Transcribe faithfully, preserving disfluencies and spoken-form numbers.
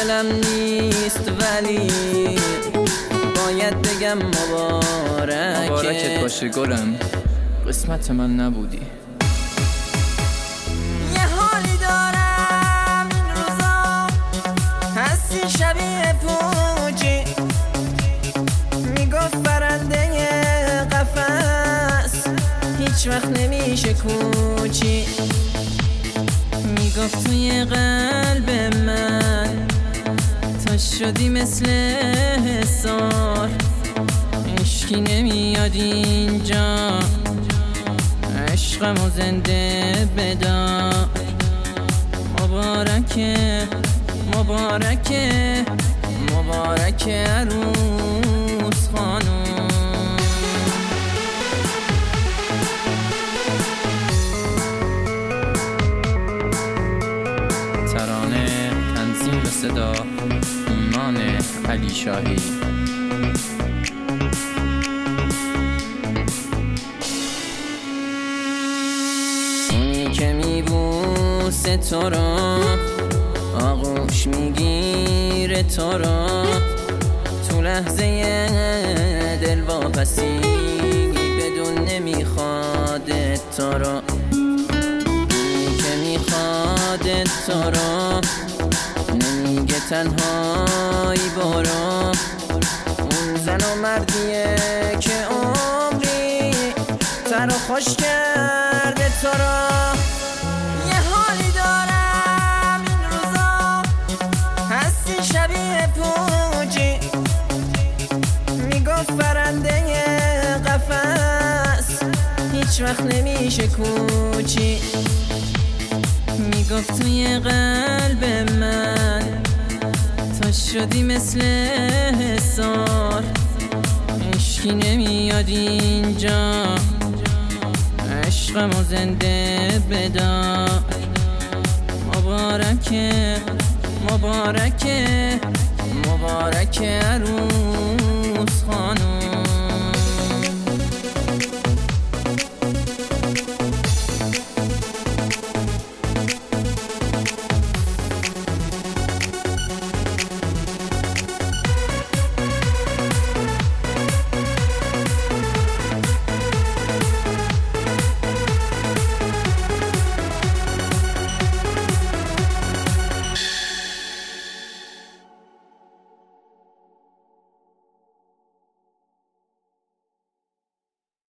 دلم نیست ولی باید بگم مبارکه. مبارکت باشه گلم، قسمت من نبودی. یه حالی دارم این روزا، هستی شبیه پوچی، میگفت برنده قفس هیچ وقت نمیشه کوچی، میگفت توی قلب من تو شدی مثل حصار، عشقی نمیاد اینجا، عشقمو زنده بدار. مبارکه مبارکه مبارکه عروس خانوم. ترانه تنظیم و صدا ایمان علی شاهی. اونی که میبوسه تو رو، آغوش میگیره تو رو، تو لحظه دل واپسی بدون نمیخواد تو رو، اونی که میخواد تو رو نمیگه تنهایی برو. اون زن و مردیه که عمری تر و خوش کرده تو رو. یه حالی دارم این روزا، هستی شبیه پوچی، میگفت برنده قفس هیچ وقت نمیشه کوچی، میگفت توی قلب من تو شدی مثل حصار، عشقی نمیاد اینجا، عشقمو زنده بدار. مبارکه مبارکه مبارکه عروس